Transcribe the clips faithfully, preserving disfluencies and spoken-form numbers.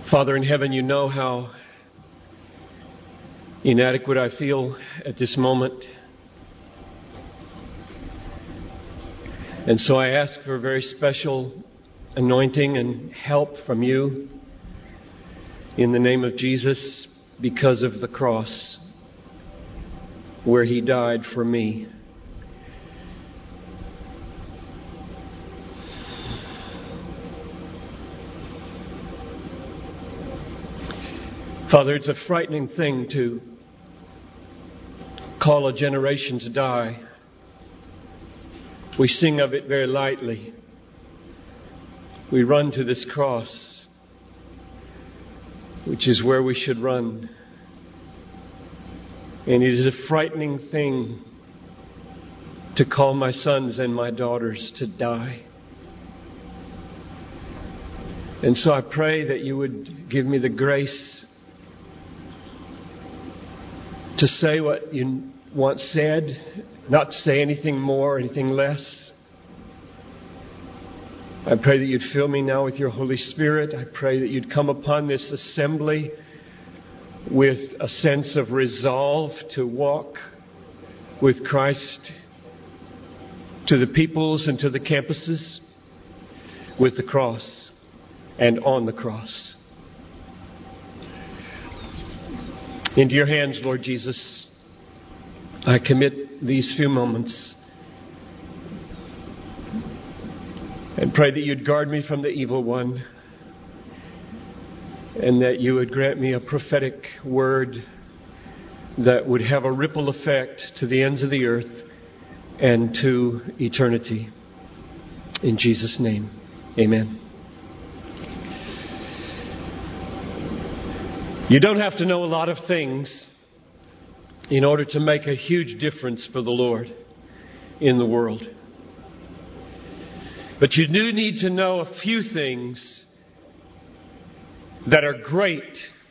Father in heaven, you know how inadequate I feel at this moment. And so I ask for a very special anointing and help from you in the name of Jesus, because of the cross where He died for me. Father, it's a frightening thing to call a generation to die. We sing of it very lightly. We run to this cross, which is where we should run. And it is a frightening thing to call my sons and my daughters to die. And so I pray that you would give me the grace to say what you want said, not say anything more, anything less. I pray that you'd fill me now with your Holy Spirit. I pray that you'd come upon this assembly with a sense of resolve to walk with Christ to the peoples and to the campuses with the cross and on the cross. Into your hands, Lord Jesus, I commit these few moments and pray that you'd guard me from the evil one and that you would grant me a prophetic word that would have a ripple effect to the ends of the earth and to eternity. In Jesus' name, amen. You don't have to know a lot of things in order to make a huge difference for the Lord in the world. But you do need to know a few things that are great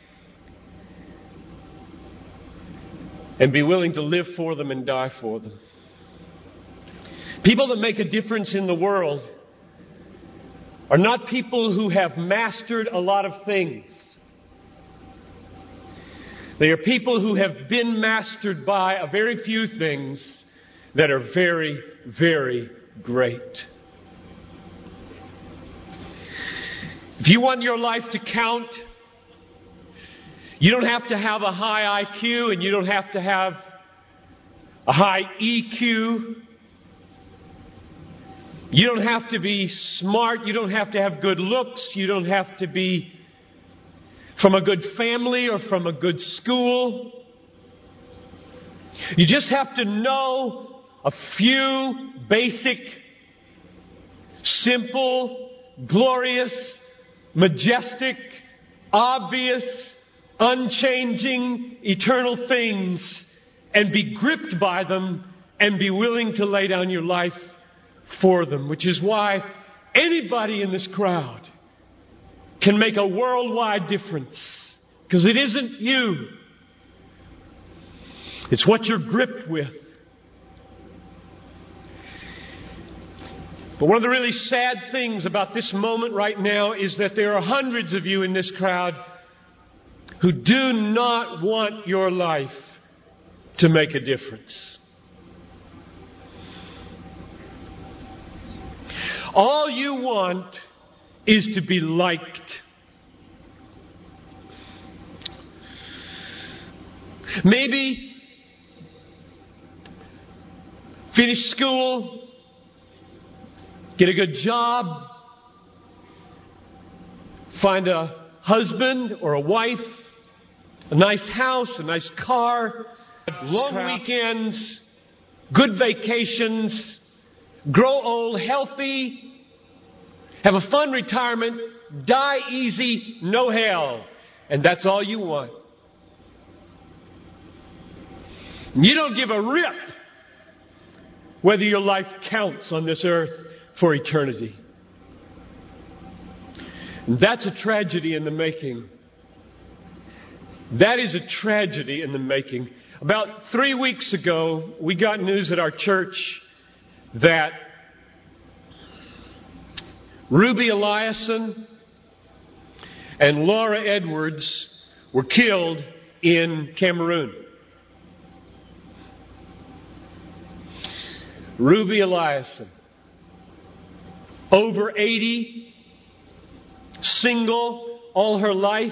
and be willing to live for them and die for them. People that make a difference in the world are not people who have mastered a lot of things. They are people who have been mastered by a very few things that are very, very great. If you want your life to count, you don't have to have a high I Q and you don't have to have a high E Q. You don't have to be smart. You don't have to have good looks. You don't have to be from a good family or from a good school. You just have to know a few basic, simple, glorious, majestic, obvious, unchanging, eternal things and be gripped by them and be willing to lay down your life for them. Which is why anybody in this crowd can make a worldwide difference. Because it isn't you. It's what you're gripped with. But one of the really sad things about this moment right now is that there are hundreds of you in this crowd who do not want your life to make a difference. All you want is to be liked. Maybe finish school, get a good job, find a husband or a wife, a nice house, a nice car, long weekends, good vacations, grow old healthy, have a fun retirement, die easy, no hell. And that's all you want. You don't give a rip whether your life counts on this earth for eternity. And that's a tragedy in the making. That is a tragedy in the making. About three weeks ago, we got news at our church that Ruby Eliason, and Laura Edwards were killed in Cameroon. Ruby Eliason, over eighty, single all her life,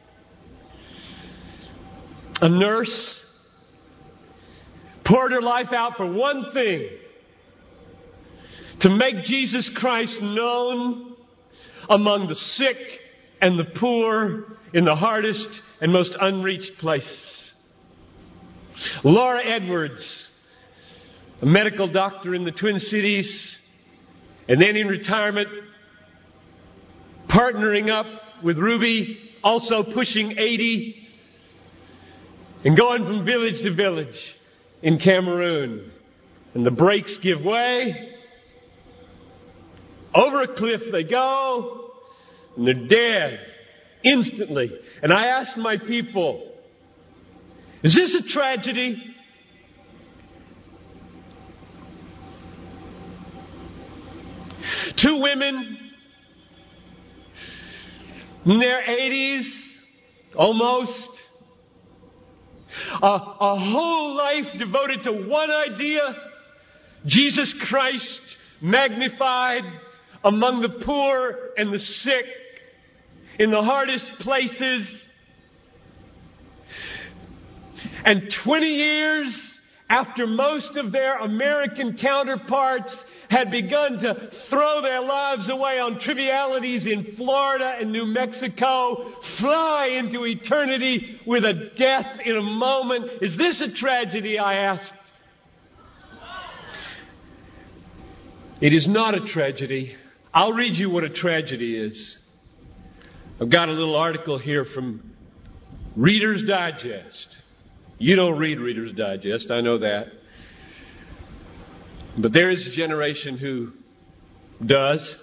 a nurse, poured her life out for one thing: to make Jesus Christ known among the sick and the poor in the hardest and most unreached places. Laura Edwards, a medical doctor in the Twin Cities, and then in retirement, partnering up with Ruby, also pushing eighty, and going from village to village in Cameroon. And the brakes give way. Over a cliff they go, and they're dead instantly. And I asked my people, is this a tragedy? Two women in their eighties, almost. A, a whole life devoted to one idea: Jesus Christ magnified among the poor and the sick in the hardest places. And twenty years after most of their American counterparts had begun to throw their lives away on trivialities in Florida and New Mexico, fly into eternity with a death in a moment. Is this a tragedy, I asked? It is not a tragedy. I'll read you what a tragedy is. I've got a little article here from Reader's Digest. You don't read Reader's Digest, I know that. But there is a generation who does.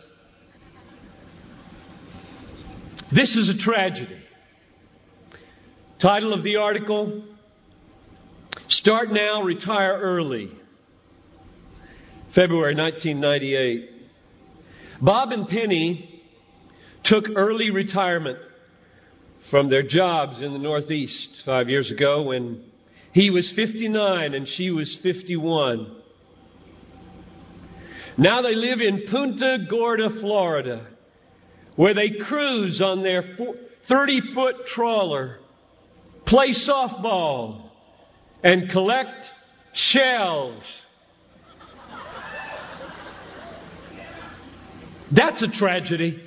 This is a tragedy. Title of the article: Start Now, Retire Early. February nineteen ninety-eight. Bob and Penny took early retirement from their jobs in the Northeast five years ago when he was fifty-nine and she was fifty-one. Now they live in Punta Gorda, Florida, where they cruise on their thirty-foot trawler, play softball, and collect shells. That's a tragedy.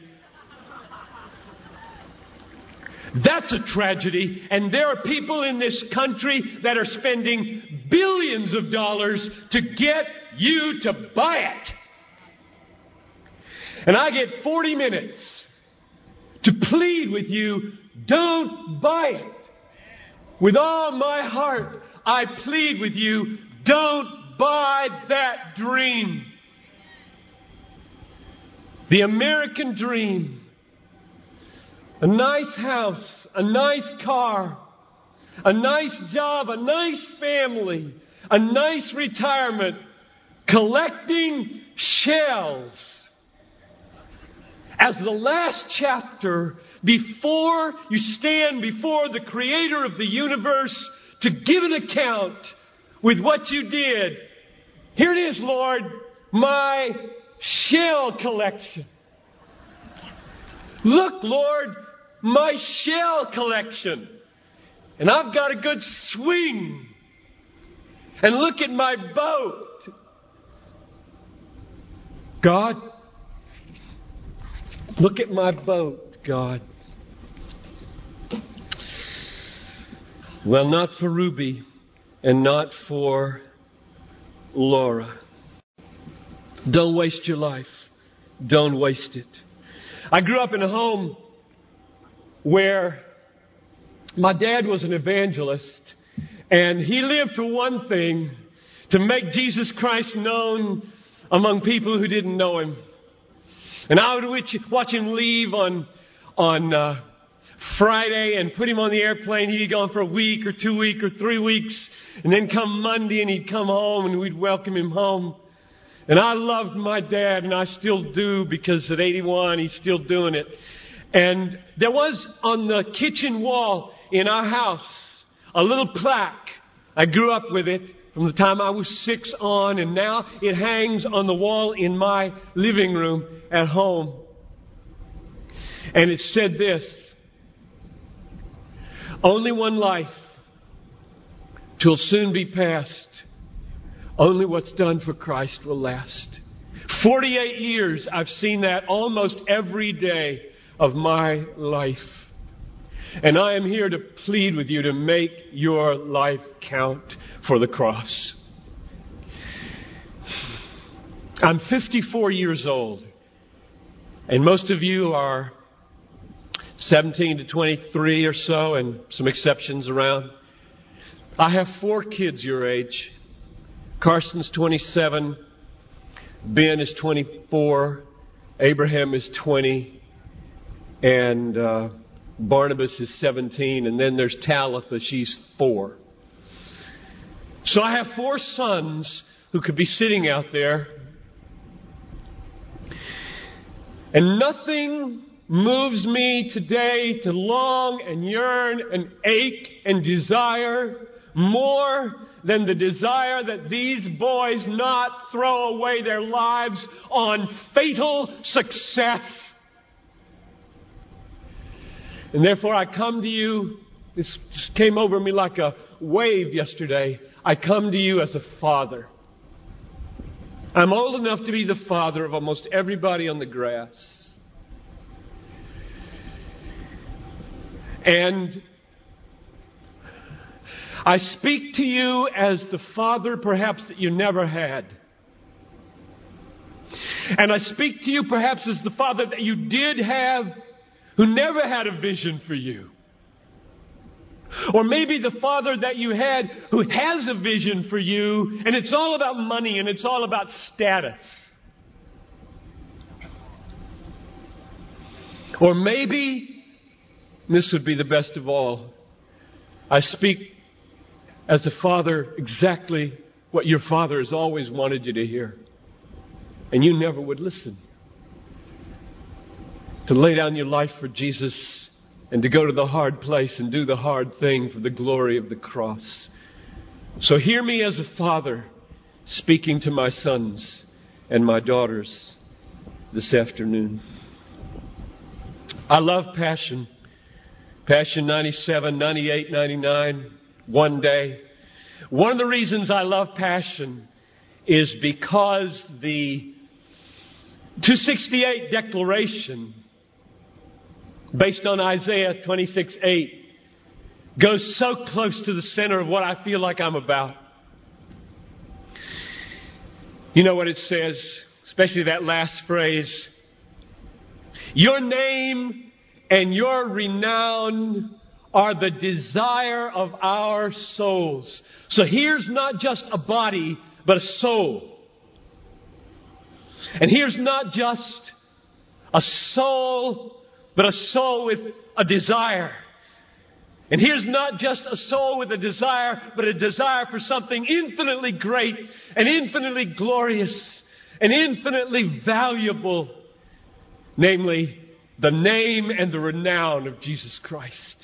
That's a tragedy. And there are people in this country that are spending billions of dollars to get you to buy it. And I get forty minutes to plead with you, don't buy it. With all my heart, I plead with you, don't buy that dream. The American dream. A nice house, a nice car, a nice job, a nice family, a nice retirement, collecting shells. As the last chapter, before you stand before the Creator of the universe to give an account with what you did. Here it is, Lord, my shell collection. Look, Lord, my shell collection. And I've got a good swing. And look at my boat. God, look at my boat, God. Well, not for Ruby and not for Laura. Don't waste your life. Don't waste it. I grew up in a home where my dad was an evangelist, and he lived for one thing: to make Jesus Christ known among people who didn't know Him. And I would watch him leave on on uh, Friday and put him on the airplane. He'd be gone for a week or two weeks or three weeks, and then come Monday and he'd come home and we'd welcome him home. And I loved my dad, and I still do, because at eighty-one he's still doing it. And there was on the kitchen wall in our house a little plaque. I grew up with it from the time I was six on, and now it hangs on the wall in my living room at home. And it said this: only one life, 'twill soon be past. Only what's done for Christ will last. forty-eight years I've seen that almost every day of my life. And I am here to plead with you to make your life count for the cross. I'm fifty-four years old, and most of you are seventeen to twenty-three or so, and some exceptions around. I have four kids your age. Carson's twenty-seven, Ben is twenty-four, Abraham is twenty, and uh, Barnabas is seventeen, and then there's Talitha, she's four. So I have four sons who could be sitting out there, and nothing moves me today to long and yearn and ache and desire more than the desire that these boys not throw away their lives on fatal success. And therefore I come to you, this just came over me like a wave yesterday. I come to you as a father. I'm old enough to be the father of almost everybody on the grass. And I speak to you as the father perhaps that you never had. And I speak to you perhaps as the father that you did have, who never had a vision for you. Or maybe the father that you had who has a vision for you, and it's all about money and it's all about status. Or maybe, and this would be the best of all, I speak as a father exactly what your father has always wanted you to hear. And you never would listen. To lay down your life for Jesus and to go to the hard place and do the hard thing for the glory of the cross. So hear me as a father speaking to my sons and my daughters this afternoon. I love Passion. Passion ninety-seven, ninety-eight, ninety-nine, one day. One of the reasons I love Passion is because the two sixty-eight declaration, based on Isaiah twenty-six eight, goes so close to the center of what I feel like I'm about. You know what it says, especially that last phrase. Your name and your renown are the desire of our souls. So here's not just a body, but a soul. And here's not just a soul, but a soul with a desire. And here's not just a soul with a desire, but a desire for something infinitely great and infinitely glorious and infinitely valuable. Namely, the name and the renown of Jesus Christ.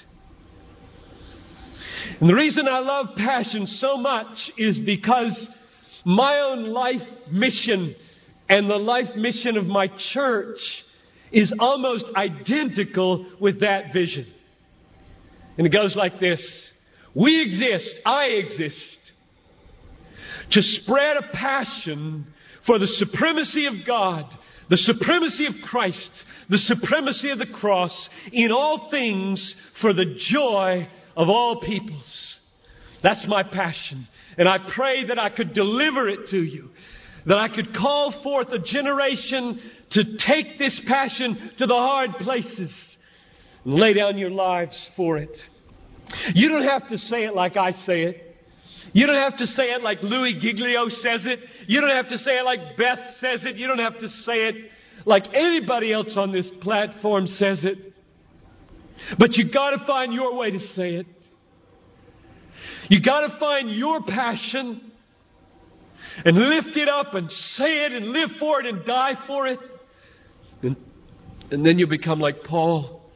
And the reason I love Passion so much is because my own life mission and the life mission of my church is almost identical with that vision. And it goes like this. We exist, I exist, to spread a passion for the supremacy of God, the supremacy of Christ, the supremacy of the cross in all things for the joy of all peoples. That's my passion. And I pray that I could deliver it to you. That I could call forth a generation to take this passion to the hard places and lay down your lives for it. You don't have to say it like I say it. You don't have to say it like Louis Giglio says it. You don't have to say it like Beth says it. You don't have to say it like anybody else on this platform says it. But you got to find your way to say it. You got to find your passion and lift it up and say it and live for it and die for it. And, and then you become like Paul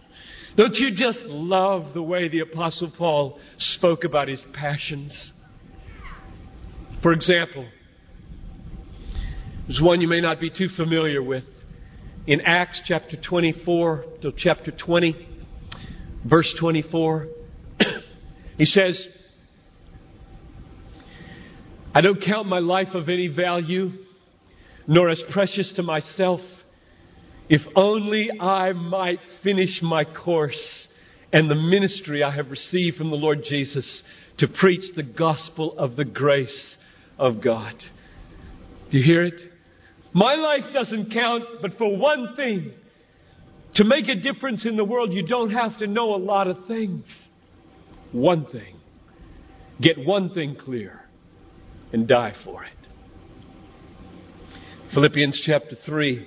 Don't you just love the way the Apostle Paul spoke about his passions? For example, there's one you may not be too familiar with. In Acts chapter twenty-four to chapter twenty, verse twenty-four, he says, I don't count my life of any value, nor as precious to myself, if only I might finish my course and the ministry I have received from the Lord Jesus to preach the gospel of the grace of God. Do you hear it? My life doesn't count, but for one thing, to make a difference in the world, you don't have to know a lot of things. One thing. Get one thing clear and die for it. Philippians chapter three.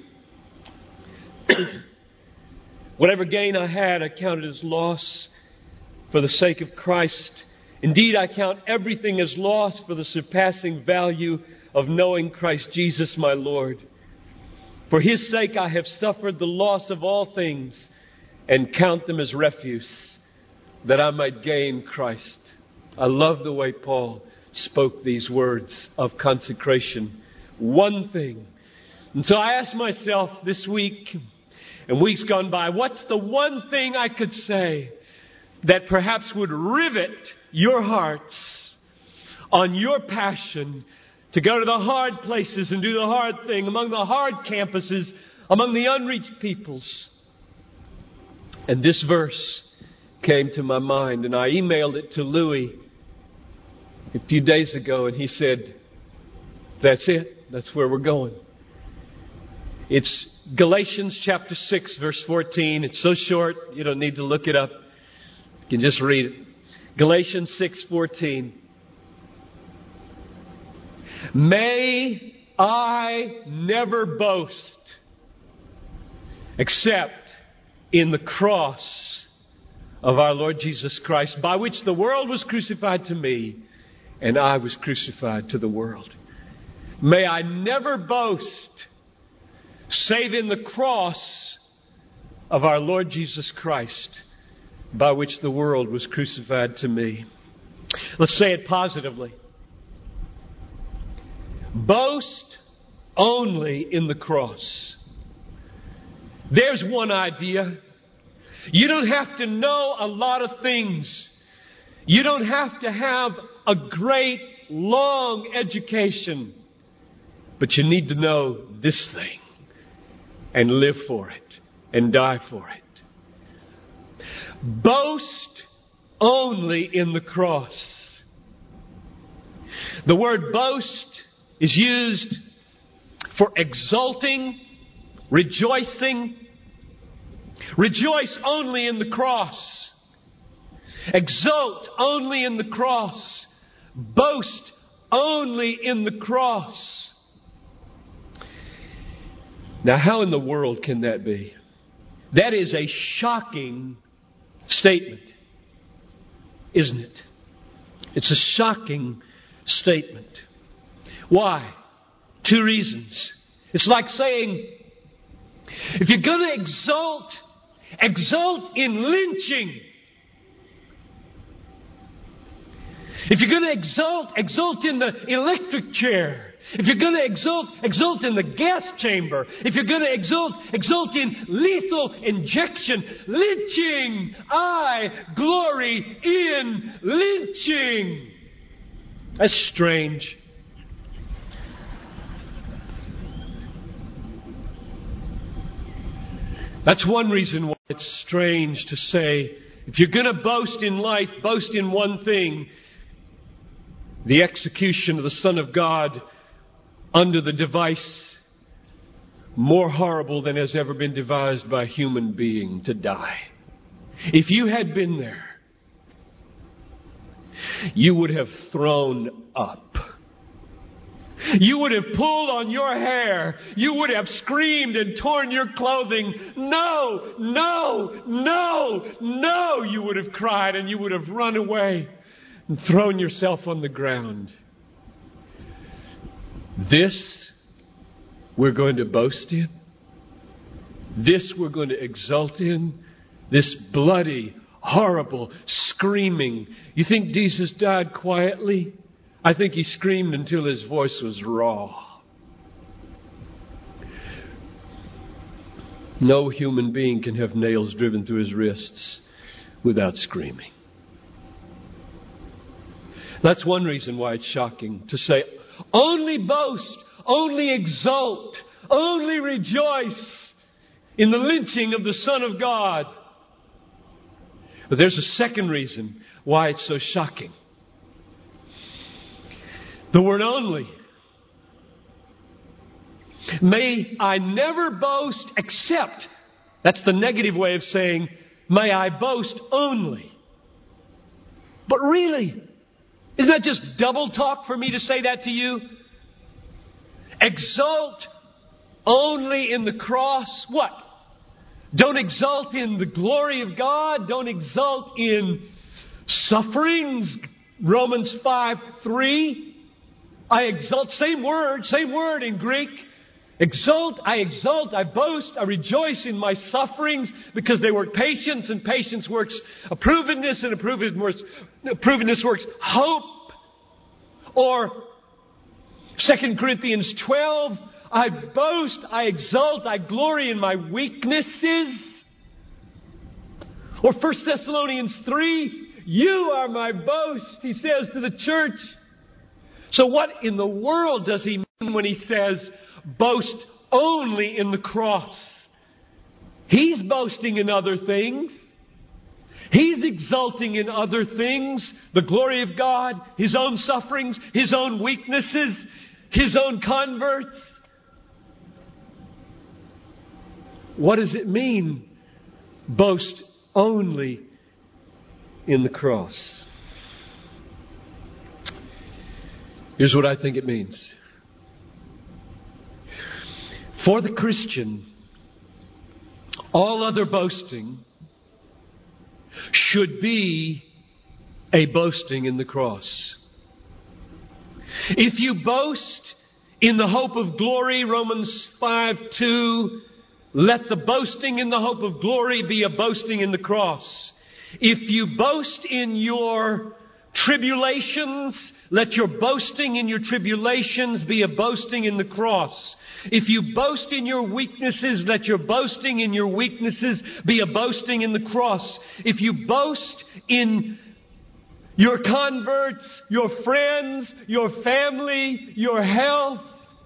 Whatever gain I had, I counted as loss for the sake of Christ. Indeed, I count everything as loss for the surpassing value of knowing Christ Jesus my Lord. For His sake I have suffered the loss of all things and count them as refuse, that I might gain Christ. I love the way Paul spoke these words of consecration. One thing. And so I asked myself this week and weeks gone by, what's the one thing I could say that perhaps would rivet your hearts on your passion to go to the hard places and do the hard thing, among the hard campuses, among the unreached peoples? And this verse came to my mind, and I emailed it to Louis a few days ago, and he said, that's it. That's where we're going. It's Galatians chapter six, verse fourteen. It's so short, you don't need to look it up. You can just read it. Galatians six fourteen. May I never boast except in the cross of our Lord Jesus Christ, by which the world was crucified to me and I was crucified to the world. May I never boast save in the cross of our Lord Jesus Christ, by which the world was crucified to me. Let's say it positively. Boast only in the cross. There's one idea. You don't have to know a lot of things. You don't have to have a great, long education. But you need to know this thing and live for it and die for it. Boast only in the cross. The word boast is used for exulting, rejoicing. Rejoice only in the cross. Exult only in the cross. Boast only in the cross. Now, how in the world can that be? That is a shocking statement, isn't it? It's a shocking statement. Why? Two reasons. It's like saying, if you're going to exult, exult in lynching. If you're going to exult, exult in the electric chair. If you're going to exult, exult in the gas chamber. If you're going to exult, exult in lethal injection. Lynching. I glory in lynching. That's strange. That's one reason why it's strange to say, if you're going to boast in life, boast in one thing: the execution of the Son of God under the device more horrible than has ever been devised by a human being, to die. If you had been there, you would have thrown up. You would have pulled on your hair. You would have screamed and torn your clothing. No, no, no, no, you would have cried, and you would have run away and thrown yourself on the ground. This we're going to boast in. This we're going to exult in. This bloody, horrible screaming. You think Jesus died quietly? I think He screamed until His voice was raw. No human being can have nails driven through his wrists without screaming. That's one reason why it's shocking to say, only boast, only exult, only rejoice in the lynching of the Son of God. But there's a second reason why it's so shocking. The word only. May I never boast except, that's the negative way of saying, may I boast only. But really, isn't that just double talk for me to say that to you? Exult only in the cross. What? Don't exult in the glory of God. Don't exult in sufferings. Romans five three. I exult, same word, same word in Greek. Exult, I exult, I boast, I rejoice in my sufferings because they work patience, and patience works approvedness, and approvedness works, approvedness works hope. Or Second Corinthians twelve, I boast, I exult, I glory in my weaknesses. Or First Thessalonians three, you are my boast, he says to the church. So what in the world does he mean when he says, boast only in the cross? He's boasting in other things. He's exulting in other things. The glory of God, His own sufferings, His own weaknesses, His own converts. What does it mean, boast only in the cross? Here's what I think it means. For the Christian, all other boasting should be a boasting in the cross. If you boast in the hope of glory, Romans five two, let the boasting in the hope of glory be a boasting in the cross. If you boast in your tribulations, let your boasting in your tribulations be a boasting in the cross. If you boast in your weaknesses, let your boasting in your weaknesses be a boasting in the cross. If you boast in your converts, your friends, your family, your health,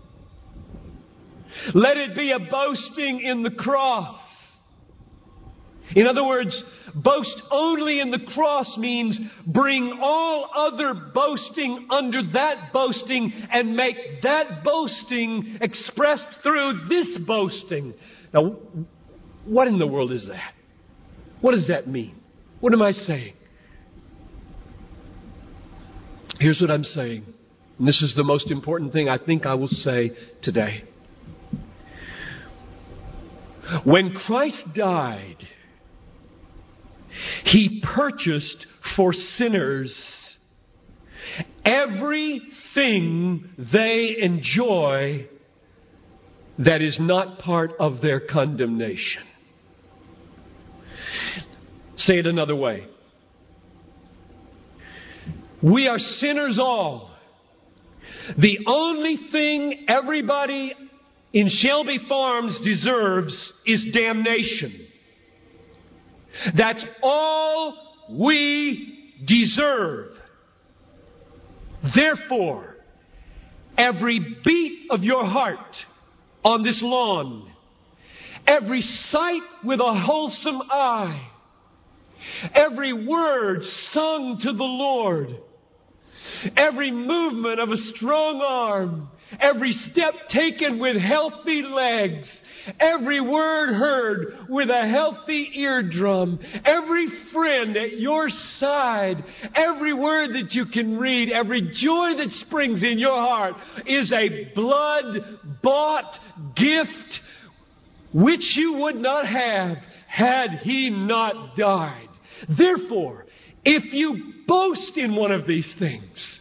let it be a boasting in the cross. In other words, boast only in the cross means bring all other boasting under that boasting and make that boasting expressed through this boasting. Now, what in the world is that? What does that mean? What am I saying? Here's what I'm saying. And this is the most important thing I think I will say today. When Christ died, He purchased for sinners everything they enjoy that is not part of their condemnation. Say it another way. We are sinners all. The only thing everybody in Shelby Farms deserves is damnation. That's all we deserve. Therefore, every beat of your heart on this lawn, every sight with a wholesome eye, every word sung to the Lord, every movement of a strong arm, every step taken with healthy legs, every word heard with a healthy eardrum, every friend at your side, every word that you can read, every joy that springs in your heart is a blood-bought gift which you would not have had He not died. Therefore, if you boast in one of these things,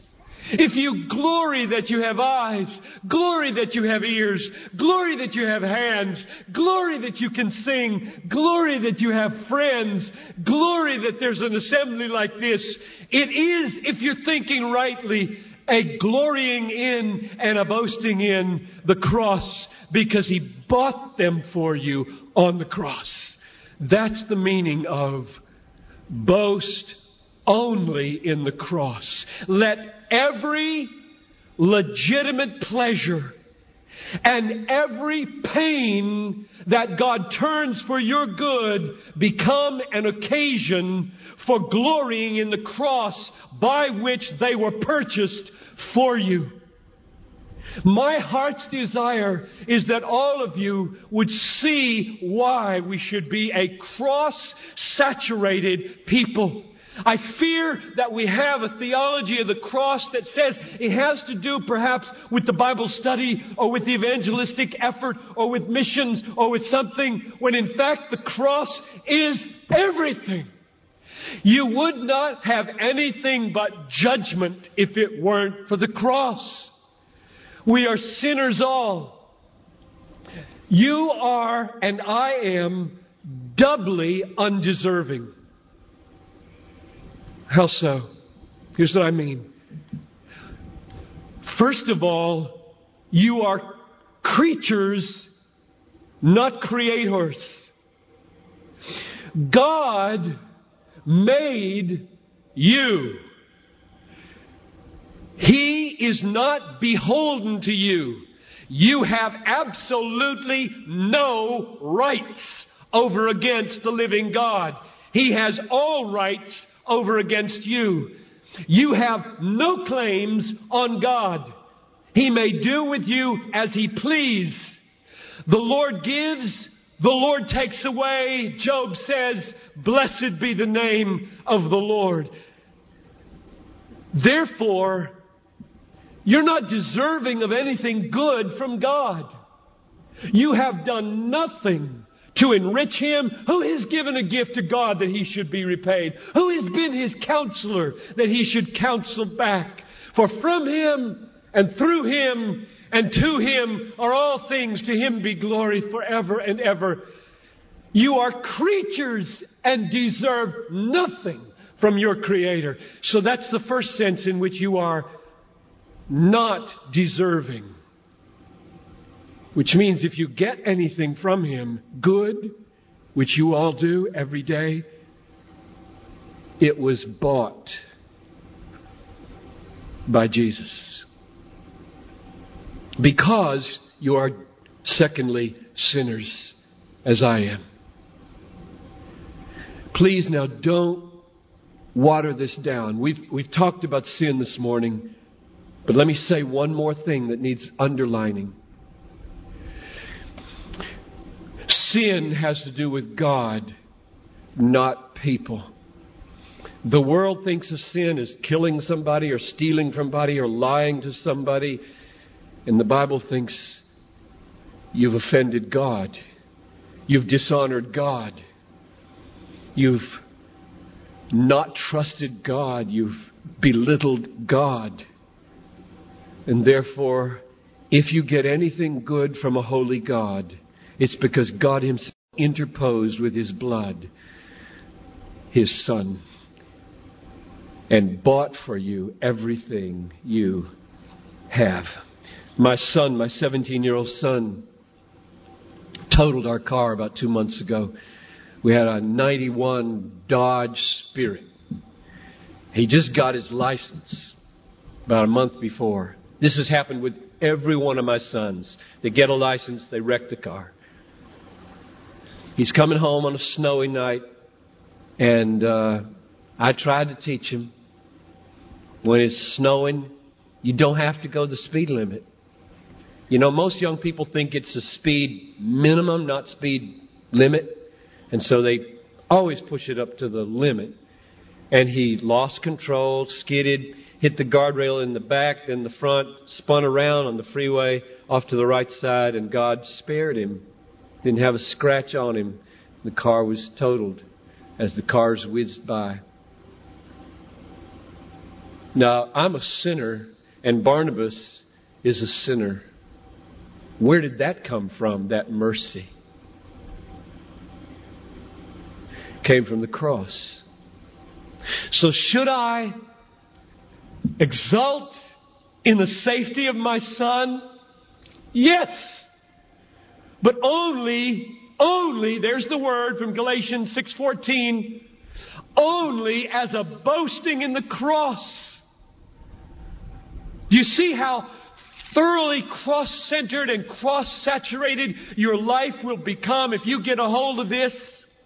If you glory that you have eyes, glory that you have ears, glory that you have hands, glory that you can sing, glory that you have friends, glory that there's an assembly like this, it is, if you're thinking rightly, a glorying in and a boasting in the cross, because He bought them for you on the cross. That's the meaning of boast only in the cross. Let every legitimate pleasure and every pain that God turns for your good become an occasion for glorying in the cross by which they were purchased for you. My heart's desire is that all of you would see why we should be a cross-saturated people. I fear that we have a theology of the cross that says it has to do perhaps with the Bible study or with the evangelistic effort or with missions or with something, when in fact the cross is everything. You would not have anything but judgment if it weren't for the cross. We are sinners all. You are and I am doubly undeserving. How so? Here's what I mean. First of all, you are creatures, not creators. God made you. He is not beholden to you. You have absolutely no rights over against the living God. He has all rights over against you. You have no claims on God. He may do with you as He please. The Lord gives, the Lord takes away. Job says, "Blessed be the name of the Lord." Therefore, you're not deserving of anything good from God. You have done nothing to enrich Him. Who has given a gift to God that He should be repaid? Who has been His counselor that He should counsel back? For from Him and through Him and to Him are all things. To Him be glory forever and ever. You are creatures and deserve nothing from your Creator. So that's the first sense in which you are not deserving. Which means if you get anything from Him, good, which you all do every day, it was bought by Jesus. Because you are, secondly, sinners, as I am. Please now don't water this down. We've, we've talked about sin this morning. But let me say one more thing that needs underlining. Sin has to do with God, not people. The world thinks of sin as killing somebody or stealing from somebody or lying to somebody. And the Bible thinks you've offended God. You've dishonored God. You've not trusted God. You've belittled God. And therefore, if you get anything good from a holy God, it's because God Himself interposed with His blood, His Son, and bought for you everything you have. My son, my seventeen-year-old son, totaled our car about two months ago. We had a ninety-one Dodge Spirit. He just got his license about a month before. This has happened with every one of my sons. They get a license, they wreck the car. He's coming home on a snowy night, and uh, I tried to teach him, when it's snowing, you don't have to go the speed limit. You know, most young people think it's a speed minimum, not speed limit. And so they always push it up to the limit. And he lost control, skidded, hit the guardrail in the back, then the front, spun around on the freeway off to the right side, and God spared him. Didn't have a scratch on him. The car was totaled as the cars whizzed by. Now, I'm a sinner, and Barnabas is a sinner. Where did that come from, that mercy? Came from the cross. So should I exult in the safety of my son? Yes. But only, only, there's the word from Galatians six fourteen, only as a boasting in the cross. Do you see how thoroughly cross-centered and cross-saturated your life will become if you get a hold of this?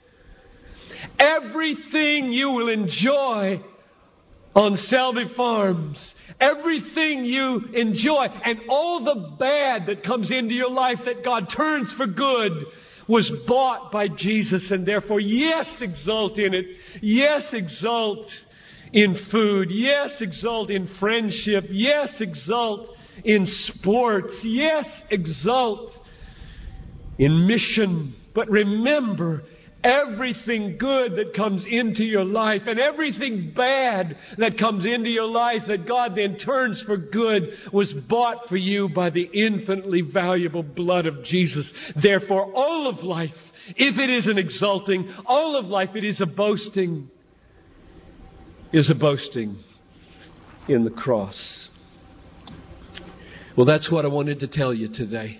Everything you will enjoy on Selby Farms, everything you enjoy, and all the bad that comes into your life that God turns for good, was bought by Jesus. And therefore, yes, exult in it. Yes, exult in food. Yes, exult in friendship. Yes, exult in sports. Yes, exult in mission. But remember, everything good that comes into your life and everything bad that comes into your life that God then turns for good was bought for you by the infinitely valuable blood of Jesus. Therefore, all of life, if it is an exulting, all of life, it is a boasting, is a boasting in the cross. Well, that's what I wanted to tell you today.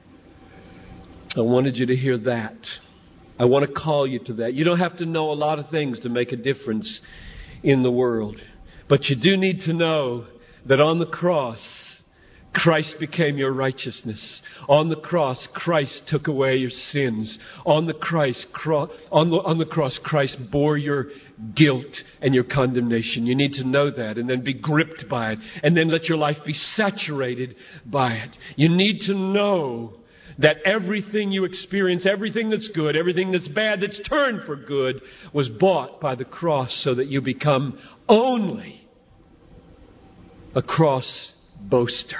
I wanted you to hear that. I want to call you to that. You don't have to know a lot of things to make a difference in the world. But you do need to know that on the cross, Christ became your righteousness. On the cross, Christ took away your sins. On the, Christ, cro- on the, on the cross, Christ bore your guilt and your condemnation. You need to know that and then be gripped by it. And then let your life be saturated by it. You need to know that everything you experience, everything that's good, everything that's bad, that's turned for good, was bought by the cross so that you become only a cross boaster.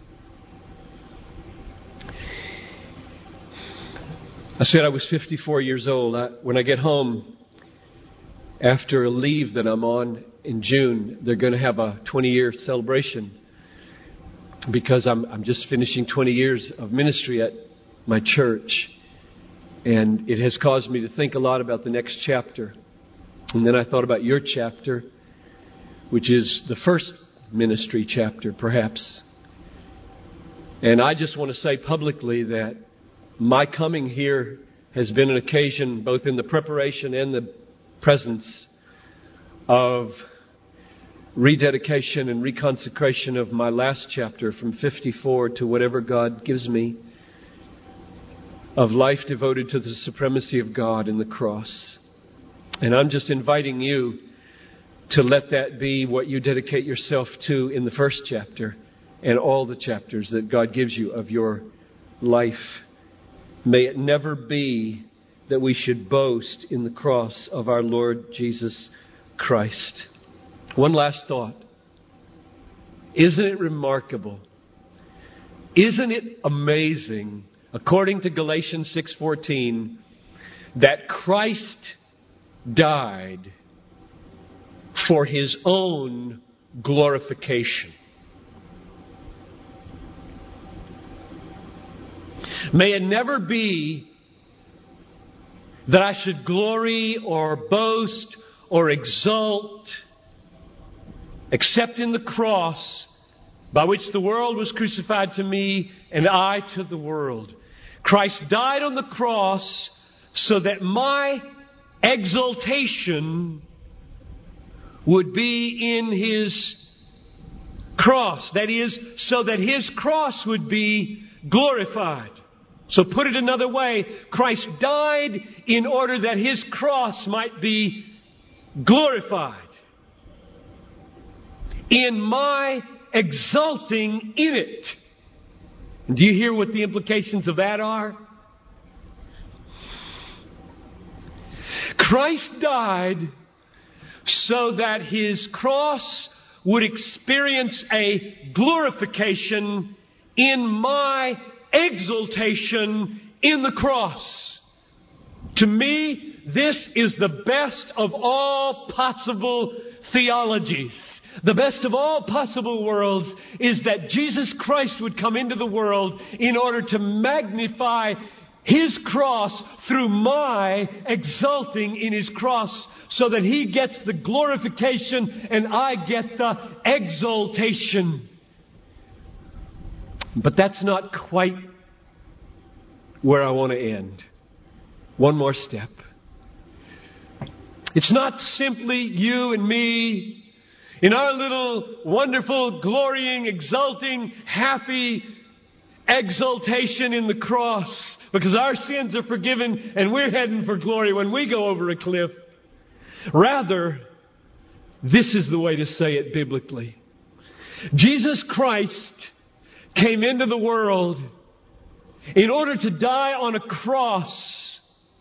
I said I was fifty-four years old. I, when I get home after a leave that I'm on in June, they're going to have a twenty-year celebration because I'm, I'm just finishing twenty years of ministry at my church, and it has caused me to think a lot about the next chapter. And then I thought about your chapter, which is the first ministry chapter, perhaps. And I just want to say publicly that my coming here has been an occasion, both in the preparation and the presence, of rededication and reconsecration of my last chapter from fifty-four to whatever God gives me, of life devoted to the supremacy of God in the cross. And I'm just inviting you to let that be what you dedicate yourself to in the first chapter and all the chapters that God gives you of your life. May it never be that we should boast in the cross of our Lord Jesus Christ. One last thought. Isn't it remarkable? Isn't it amazing, according to Galatians six fourteen, that Christ died for His own glorification? May it never be that I should glory or boast or exult except in the cross by which the world was crucified to me and I to the world. Christ died on the cross so that my exaltation would be in His cross. That is, so that His cross would be glorified. So put it another way, Christ died in order that His cross might be glorified. In my exulting in it. Do you hear what the implications of that are? Christ died so that His cross would experience a glorification in my exaltation in the cross. To me, this is the best of all possible theologies. The best of all possible worlds is that Jesus Christ would come into the world in order to magnify His cross through my exulting in His cross, so that He gets the glorification and I get the exaltation. But that's not quite where I want to end. One more step. It's not simply you and me in our little wonderful, glorying, exulting, happy exultation in the cross, because our sins are forgiven and we're heading for glory when we go over a cliff. Rather, this is the way to say it biblically. Jesus Christ came into the world in order to die on a cross,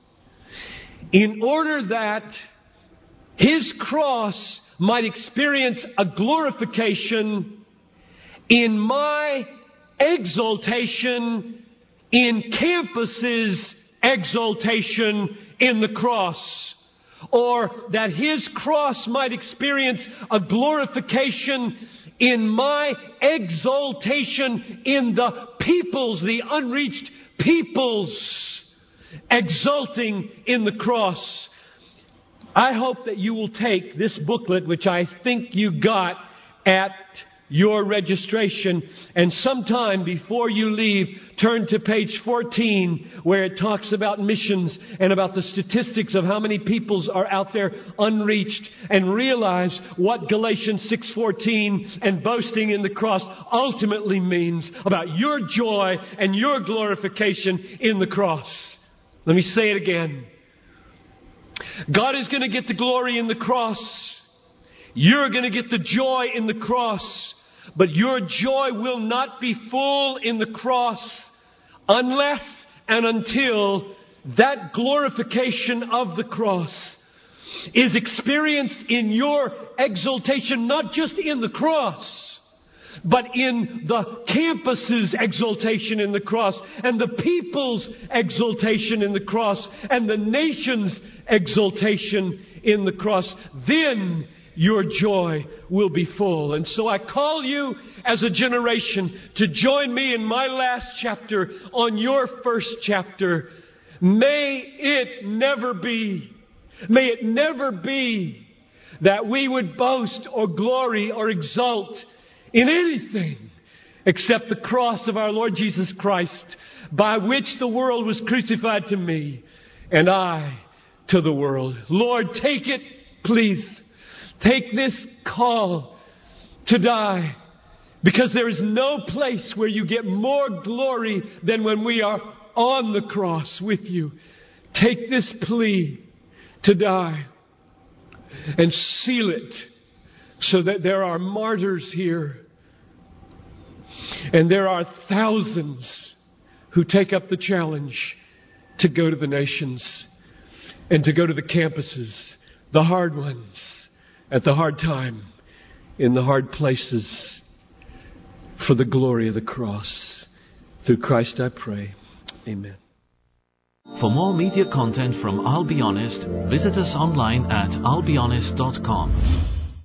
in order that His cross might experience a glorification in my exaltation, in Campus's exaltation in the cross. Or that His cross might experience a glorification in my exaltation in the peoples, the unreached peoples, exulting in the cross. I hope that you will take this booklet, which I think you got at your registration, and sometime before you leave, turn to page fourteen, where it talks about missions and about the statistics of how many peoples are out there unreached, and realize what Galatians six fourteen and boasting in the cross ultimately means about your joy and your glorification in the cross. Let me say it again. God is going to get the glory in the cross. You're going to get the joy in the cross. But your joy will not be full in the cross unless and until that glorification of the cross is experienced in your exaltation, not just in the cross, but in the Campus's exaltation in the cross, and the people's exaltation in the cross, and the nation's exaltation in the cross. Then your joy will be full. And so I call you as a generation to join me in my last chapter on your first chapter. May it never be, may it never be that we would boast or glory or exult in anything except the cross of our Lord Jesus Christ, by which the world was crucified to me and I to the world. Lord, take it, please. Take this call to die, because there is no place where you get more glory than when we are on the cross with you. Take this plea to die and seal it so that there are martyrs here, and there are thousands who take up the challenge to go to the nations and to go to the campuses, the hard ones, at the hard time, in the hard places, for the glory of the cross. Through Christ I pray. Amen. For more media content from I'll Be Honest, visit us online at I'll Be Honest dot com.